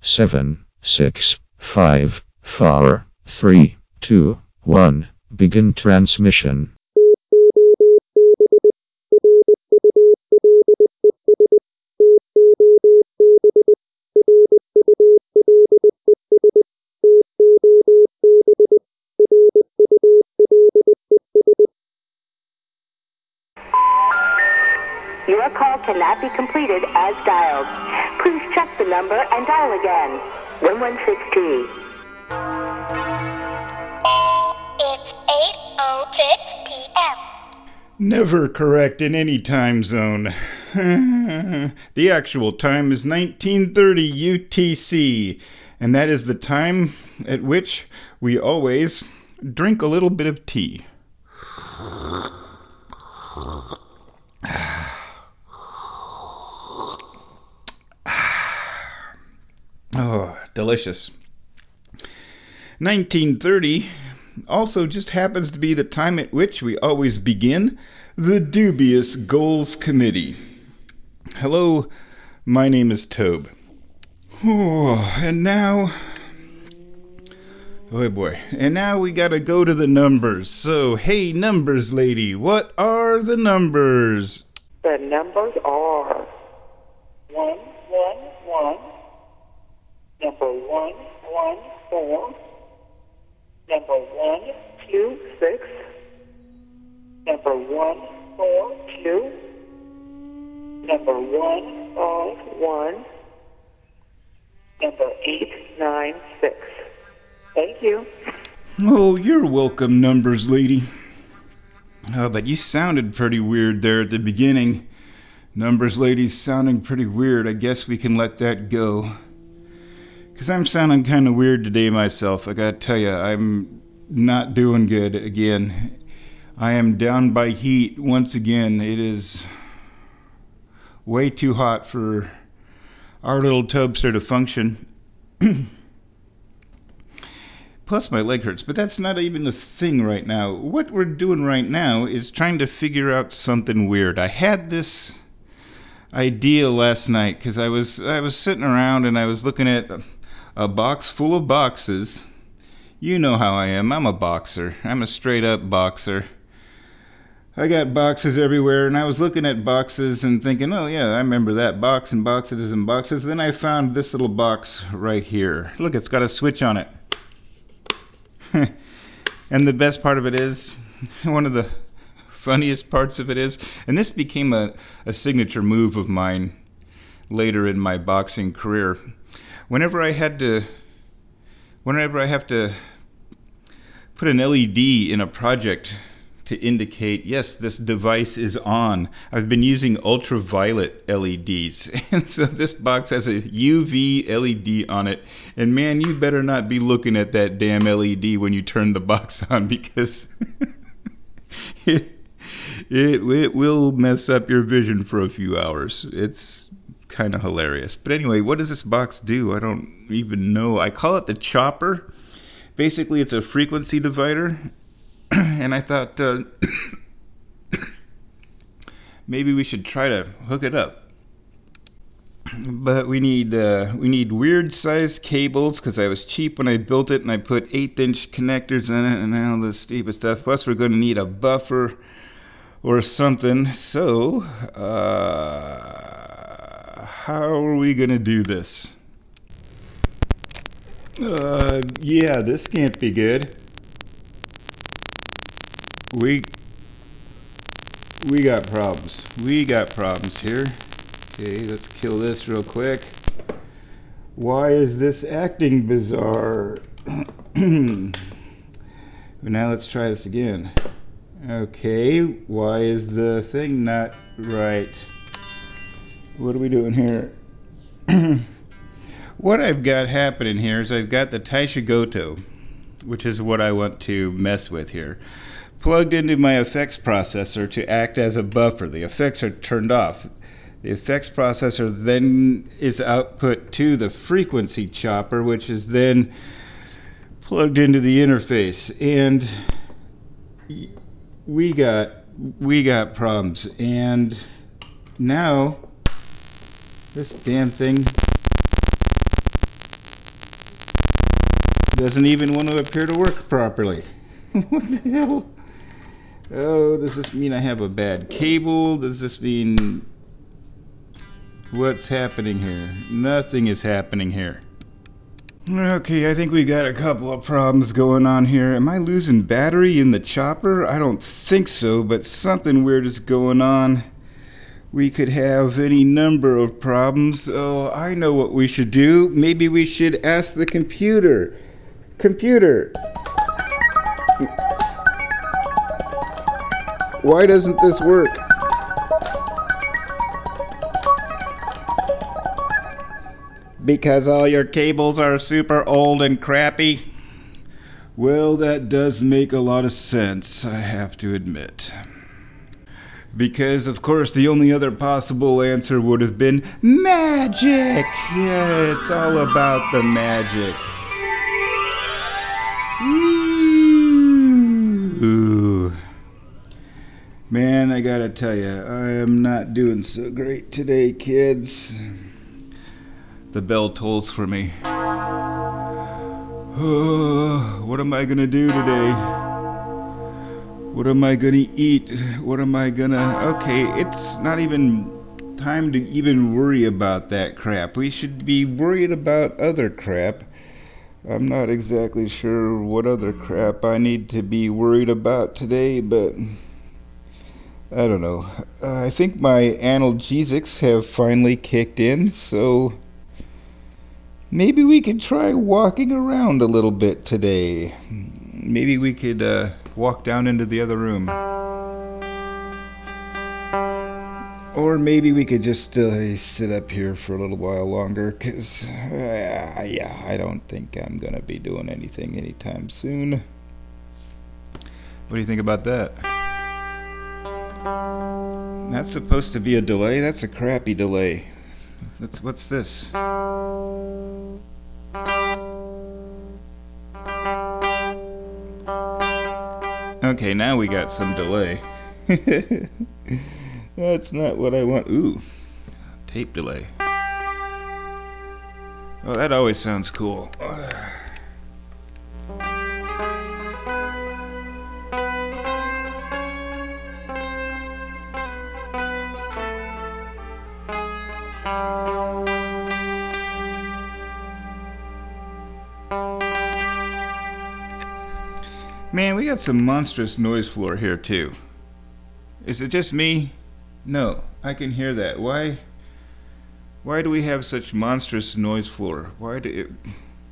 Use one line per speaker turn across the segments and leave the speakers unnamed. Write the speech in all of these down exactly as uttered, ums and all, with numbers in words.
seven, six, five, four, three, two, one. Begin transmission.
Your call cannot be completed as dialed. Please check the number and dial again. one one six T.
It's eight oh six p.m.
Never correct in any time zone. The actual time is nineteen thirty U T C, and that is the time at which we always drink a little bit of tea. Oh, delicious. nineteen thirty also just happens to be the time at which we always begin the Dubious Goals Committee. Hello, my name is Tobe. Oh, and now... Oh boy. And now we gotta go to the numbers. So, hey, numbers lady, what are the numbers?
The numbers are one one one, number one one four, number one two six, number one four two, number one five one, number eight nine six. Thank you.
Oh, you're welcome, numbers lady. Oh, but you sounded pretty weird there at the beginning. Numbers lady's sounding pretty weird. I guess we can let that go. Because I'm sounding kind of weird today myself. I gotta tell you, I'm not doing good again. I am down by heat once again. It is way too hot for our little Tobster to function. Plus my leg hurts, but that's not even a thing right now. What we're doing right now is trying to figure out something weird. I had this idea last night because I was I was sitting around and I was looking at a, a box full of boxes. You know how I am. I'm a boxer. I'm a straight up boxer. I got boxes everywhere, and I was looking at boxes and thinking, oh yeah, I remember that box and boxes and boxes. Then I found this little box right here. Look, it's got a switch on it. And the best part of it is, one of the funniest parts of it is, and this became a, a signature move of mine later in my boxing career. Whenever I had to, whenever I have to put an L E D in a project to indicate, yes, this device is on, I've been using ultraviolet L E Ds. And so this box has a U V L E D on it. And man, you better not be looking at that damn L E D when you turn the box on, because it, it, it will mess up your vision for a few hours. It's kind of hilarious. But anyway, what does this box do? I don't even know. I call it the chopper. Basically, it's a frequency divider. And I thought uh, maybe we should try to hook it up. But we need uh, we need weird sized cables, because I was cheap when I built it and I put eighth inch connectors in it and all this stupid stuff. Plus we're going to need a buffer or something. So uh, how are we going to do this? Uh, yeah, this can't be good. We we got problems. We got problems here. Okay, let's kill this real quick. Why is this acting bizarre? Now let's try this again. Okay, why is the thing not right? What are we doing here? What I've got happening here is I've got the Taisha Goto, which is what I want to mess with here, plugged into my effects processor to act as a buffer. The effects are turned off. The effects processor then is output to the frequency chopper, which is then plugged into the interface. And we got we got problems. And now this damn thing Doesn't even want to appear to work properly. What the hell? Oh, does this mean I have a bad cable? Does this mean... What's happening here? Nothing is happening here. Okay, I think we got a couple of problems going on here. Am I losing battery in the chopper? I don't think so, but something weird is going on. We could have any number of problems. Oh, I know what we should do. Maybe we should ask the computer. Computer. Why doesn't this work? Because all your cables are super old and crappy? Well, that does make a lot of sense, I have to admit. Because, of course, the only other possible answer would have been magic! Yeah, it's all about the magic. Ooh. Man, I gotta tell you, I am not doing so great today, kids. The bell tolls for me. Oh, what am I gonna do today? What am I gonna eat? What am I gonna... Okay, it's not even time to even worry about that crap. We should be worried about other crap. I'm not exactly sure what other crap I need to be worried about today, but... I don't know. Uh, I think my analgesics have finally kicked in, so... Maybe we could try walking around a little bit today. Maybe we could uh, walk down into the other room. Or maybe we could just uh, sit up here for a little while longer, because, uh, yeah, I don't think I'm going to be doing anything anytime soon. What do you think about that? That's supposed to be a delay? That's a crappy delay. That's, what's this? Okay, now we got some delay. That's not what I want. Ooh, tape delay. Oh, that always sounds cool. Man, we got some monstrous noise floor here too. Is it just me? No, I can hear that. Why? Why do we have such monstrous noise floor? Why do it...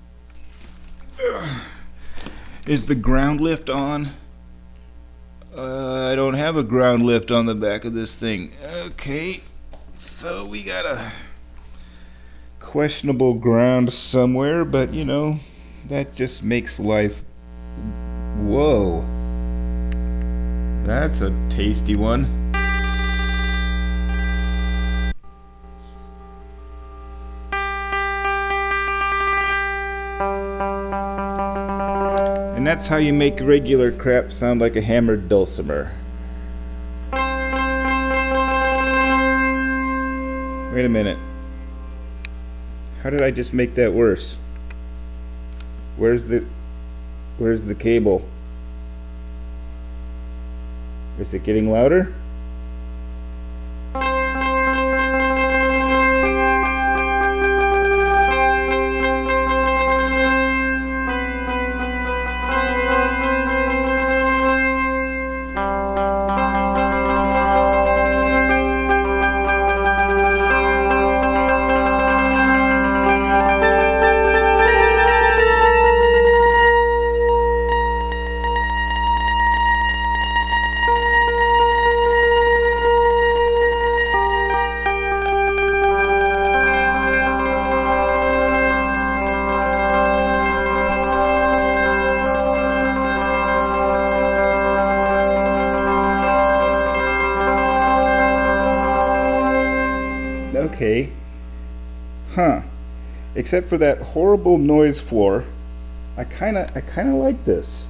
Ugh. Is the ground lift on? Uh, I don't have a ground lift on the back of this thing. Okay, so we got a questionable ground somewhere, but you know, that just makes life... Whoa. That's a tasty one. And that's how you make regular crap sound like a hammered dulcimer. Wait a minute. How did I just make that worse? Where's the... Where's the cable? Is it getting louder? Okay. Huh. Except for that horrible noise floor, I kinda I kinda like this.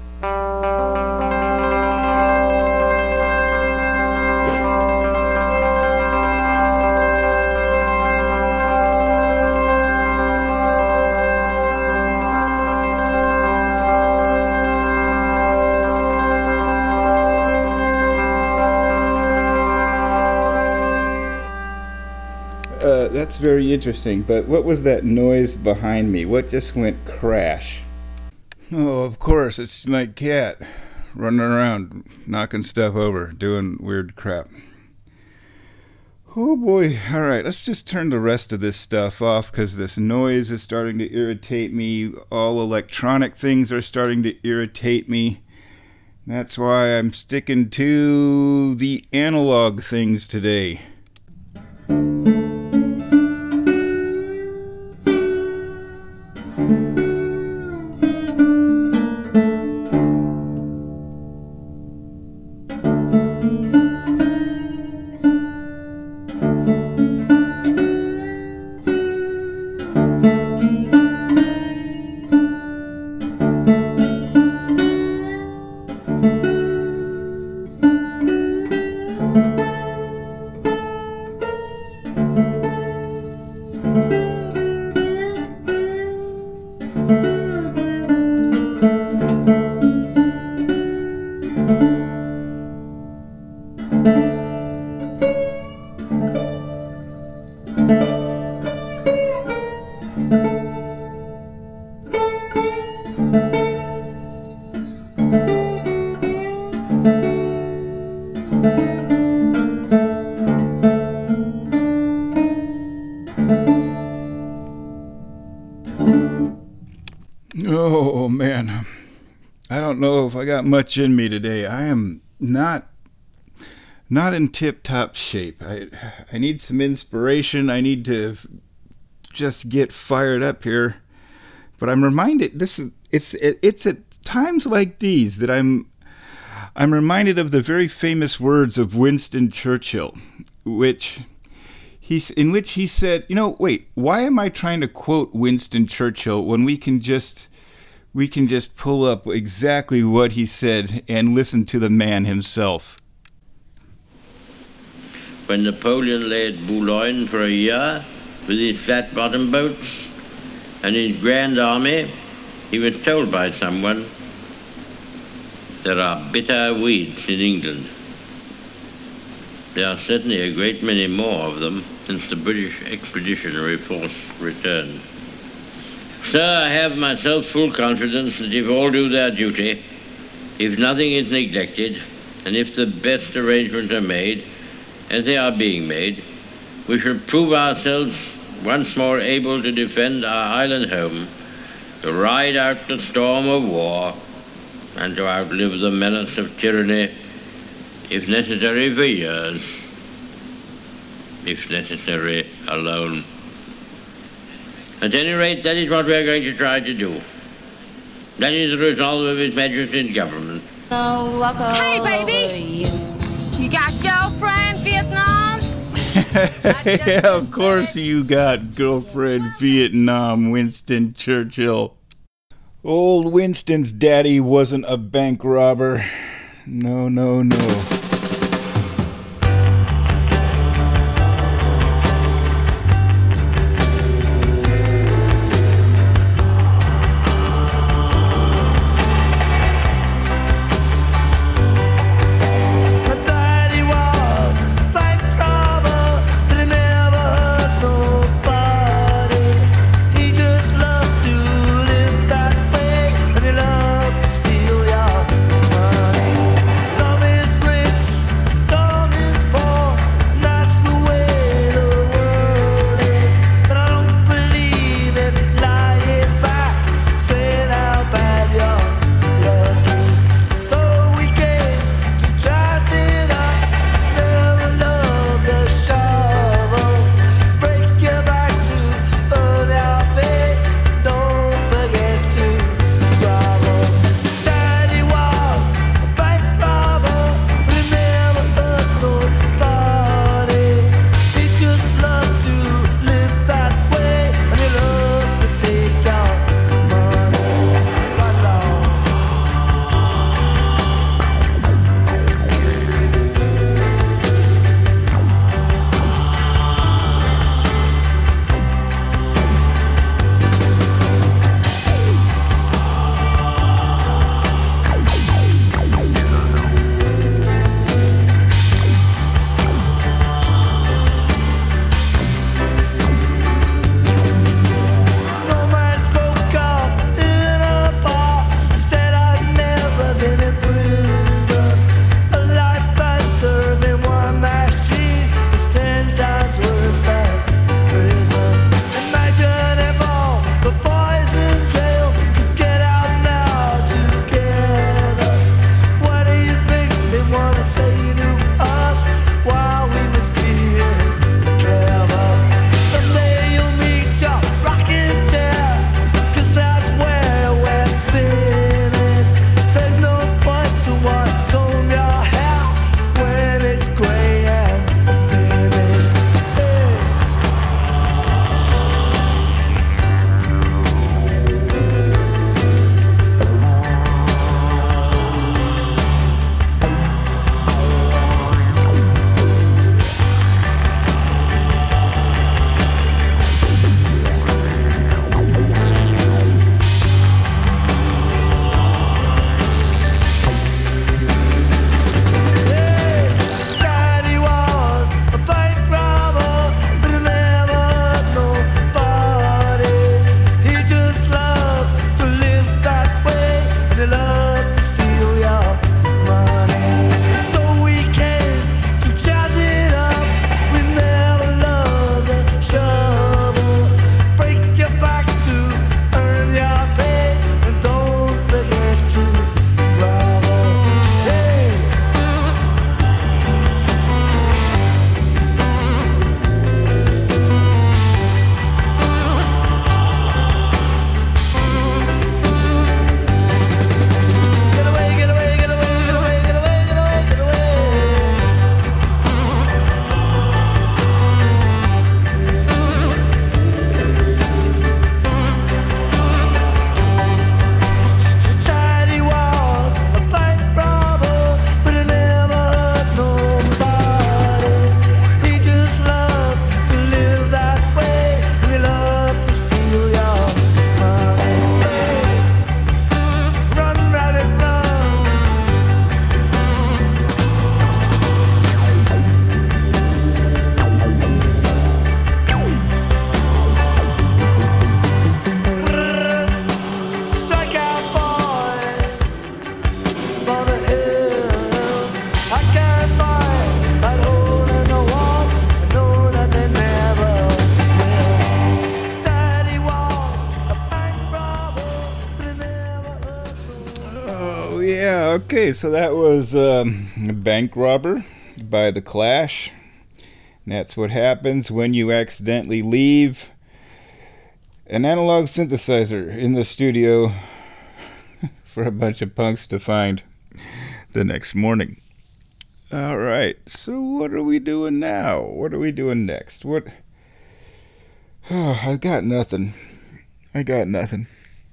that's very interesting. But what was that noise behind me? What just went crash? Oh, of course, it's my cat running around, knocking stuff over, doing weird crap. Oh boy, alright, let's just turn the rest of this stuff off because this noise is starting to irritate me. All electronic things are starting to irritate me. That's why I'm sticking to the analog things today. Oh man, I don't know if I got much in me today. I am not not in tip-top shape. I I need some inspiration. I need to just get fired up here. But I'm reminded this is it's it's at times like these that I'm I'm reminded of the very famous words of Winston Churchill, which he's in which he said, you know, wait, why am I trying to quote Winston Churchill when we can just we can just pull up exactly what he said and listen to the man himself.
When Napoleon lay at Boulogne for a year with his flat-bottom boats and his grand army, he was told by someone, there are bitter weeds in England. There are certainly a great many more of them since the British Expeditionary Force returned. Sir, I have myself full confidence that if all do their duty, if nothing is neglected, and if the best arrangements are made, as they are being made, we shall prove ourselves once more able to defend our island home, to ride out the storm of war, and to outlive the menace of tyranny, if necessary for years, if necessary alone. At any rate, that is what we are going to try to do. That is the resolve of His Majesty's government.
Hey, baby! You got girlfriend, Vietnam?
Yeah, of course you got girlfriend, Vietnam, Winston Churchill. Old Winston's daddy wasn't a bank robber. No, no, no.
Some is rich
Yeah, okay, so that was um, Bank Robber by The Clash. And that's what happens when you accidentally leave an analog synthesizer in the studio for a bunch of punks to find the next morning. All right, so what are we doing now? What are we doing next? What? Oh, I got nothing. I got nothing.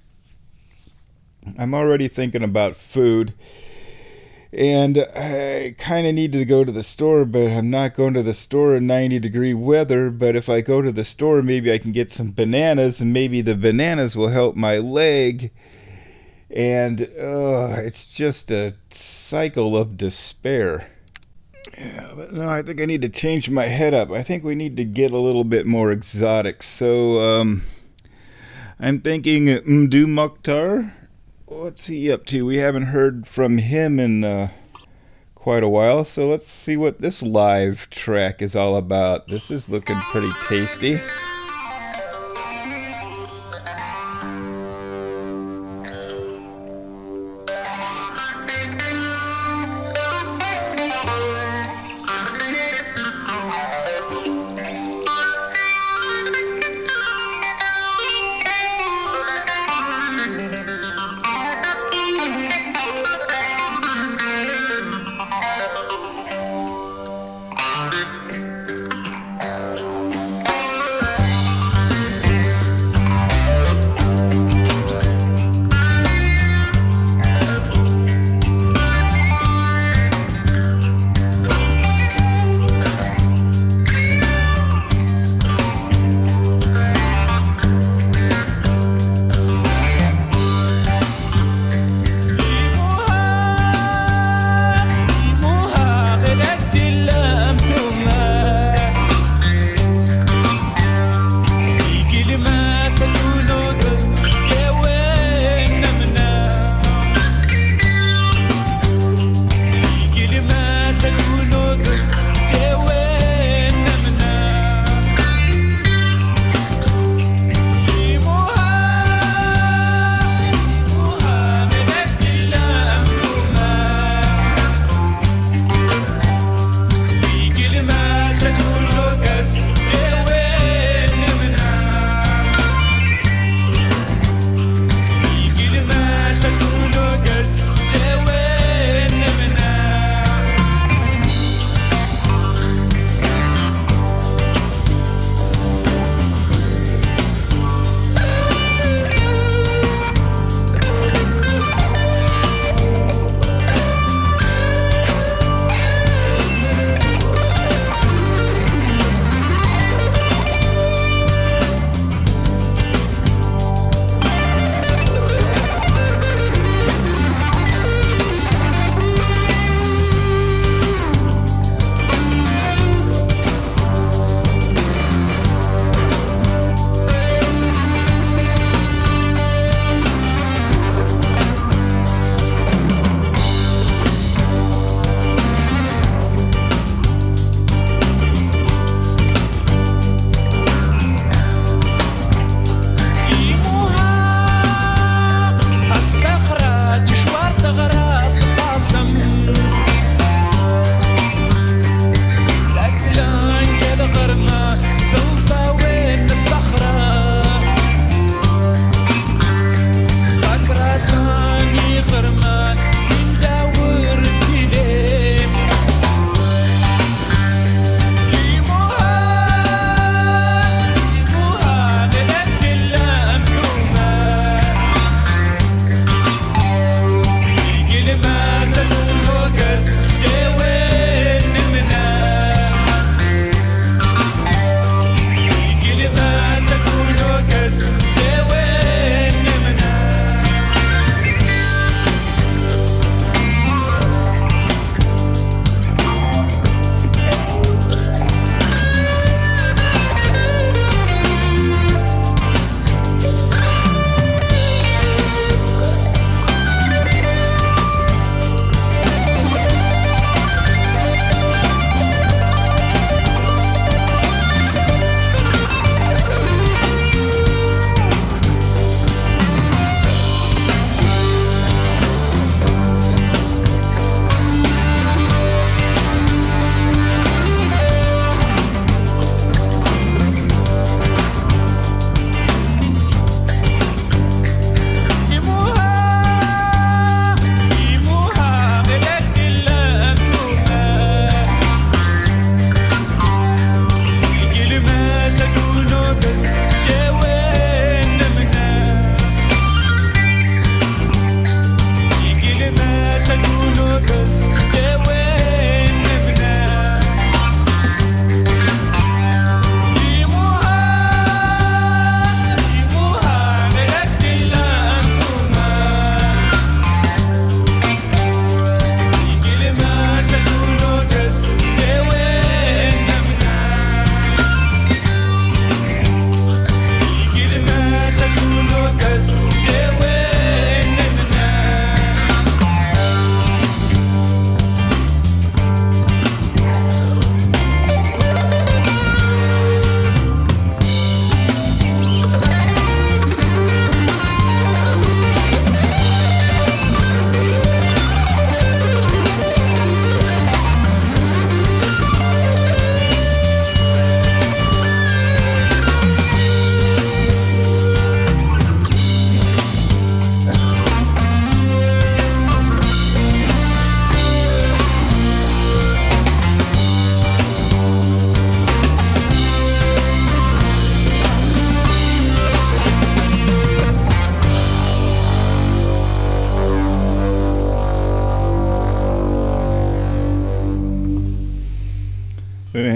I'm already thinking about food, and I kind of need to go to the store, but I'm not going to the store in ninety degree weather. But if I go to the store, maybe I can get some bananas, and maybe the bananas will help my leg. And uh, it's just a cycle of despair. Yeah, but no, I think I need to change my head up. I think we need to get a little bit more exotic. So um, I'm thinking Mdou Moctar. What's he up to? We haven't heard from him in uh, quite a while, so let's see what this live track is all about. This is looking pretty tasty.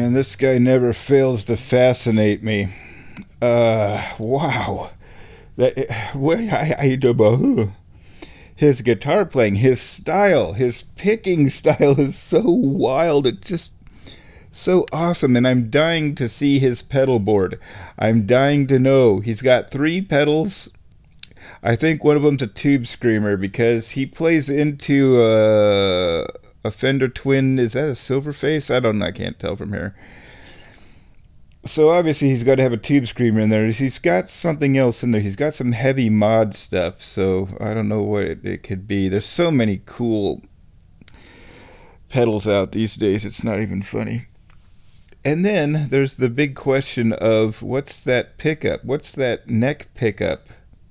Man, this guy never fails to fascinate me. Uh, wow. That, what, I, I, his guitar playing, his style, his picking style is so wild. It's just so awesome. And I'm dying to see his pedal board. I'm dying to know. He's got three pedals. I think one of them's a Tube Screamer because he plays into a, a Fender Twin. Is that a Silverface? I don't know. I can't tell from here. So obviously he's got to have a Tube Screamer in there. He's got something else in there. He's got some heavy mod stuff. So I don't know what it, it could be. There's so many cool pedals out these days. It's not even funny. And then there's the big question of what's that pickup? What's that neck pickup?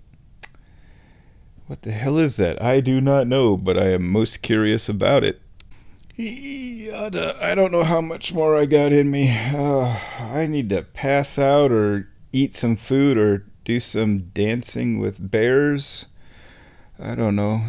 What the hell is that? I do not know, but I am most curious about it. I don't know how much more I got in me. Uh, I need to pass out or eat some food or do some dancing with bears. I don't know.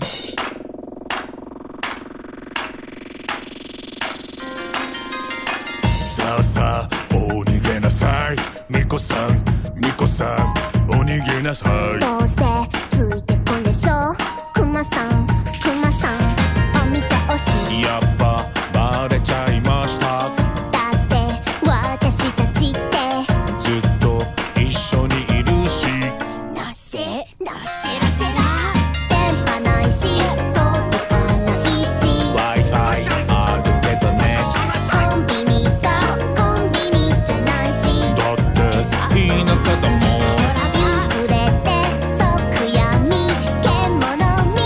Sa sa, onige nasai, Miko-san, Miko-san, onige nasai.
どうしてついてこんでしょうクマさんクマさんお見ておし
やっぱバレちゃいました
だって私たちって
ずっと一緒にいるし
なぜなせらせら電波ないし届かないし
Wi-Fi あるけどね
コンビニがコンビニじゃないし
だって田舎だもん
夕暮れて即闇獣道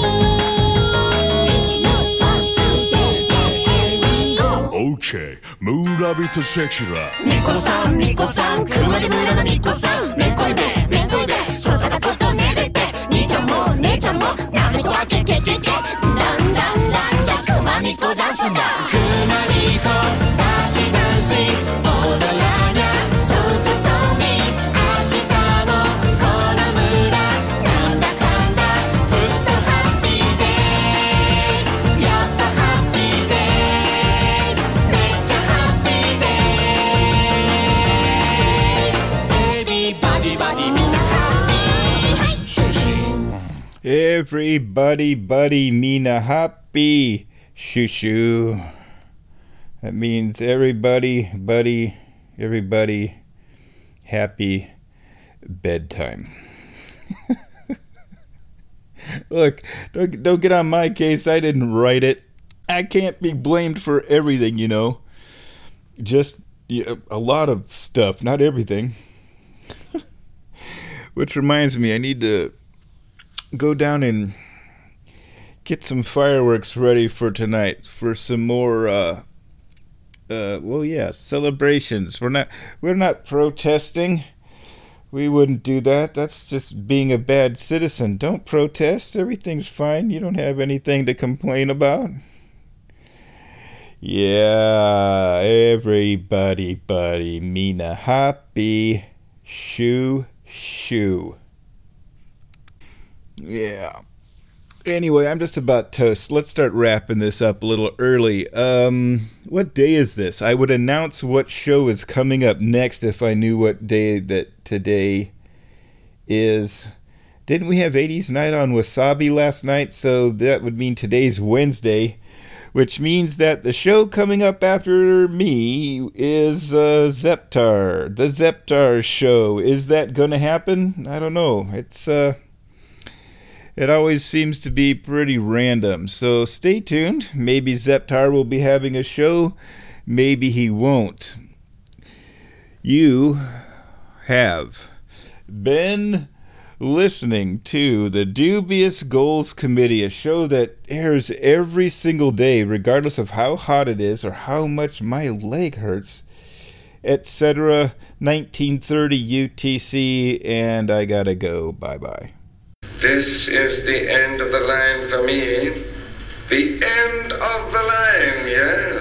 OK 村人シェキラ
ミコさんミコさん車で村のミコさんめんこいでめんこいでそだだことねれて兄ちゃんも姉ちゃんもなめこわけけけけランランランラクマミコダンスだクマミコダシダンシ踊らにゃそうそうそうみ明日もこの村なんだかんだずっとハッピーですやっぱハッピーですめっちゃハッピーですエビバディバディみんなハッピーはいシュシュ
Everybody, buddy, mina happy, shoo shoo. That means everybody, buddy, everybody, happy bedtime. Look, don't, don't get on my case. I didn't write it. I can't be blamed for everything, you know. Just you know, a lot of stuff, not everything. Which reminds me, I need to go down and get some fireworks ready for tonight for some more uh uh well yeah celebrations. We're not we're not protesting. We wouldn't do that. That's just being a bad citizen. Don't protest. Everything's fine. You don't have anything to complain about. Yeah, everybody buddy mina happy shoo shoo. Yeah. Anyway, I'm just about toast. Let's start wrapping this up a little early. Um, what day is this? I would announce what show is coming up next if I knew what day that today is. Didn't we have eighties Night on Wasabi last night? So that would mean today's Wednesday, which means that the show coming up after me is uh, Zeptar. The Zeptar show. Is that going to happen? I don't know. It's... uh. It always seems to be pretty random, so stay tuned. Maybe Zeptar will be having a show, maybe he won't. You have been listening to the Dubious Goals Committee, a show that airs every single day, regardless of how hot it is or how much my leg hurts, et cetera. nineteen thirty U T C, and I gotta go. Bye-bye.
This is the end of the line for me. The end of the line, yes.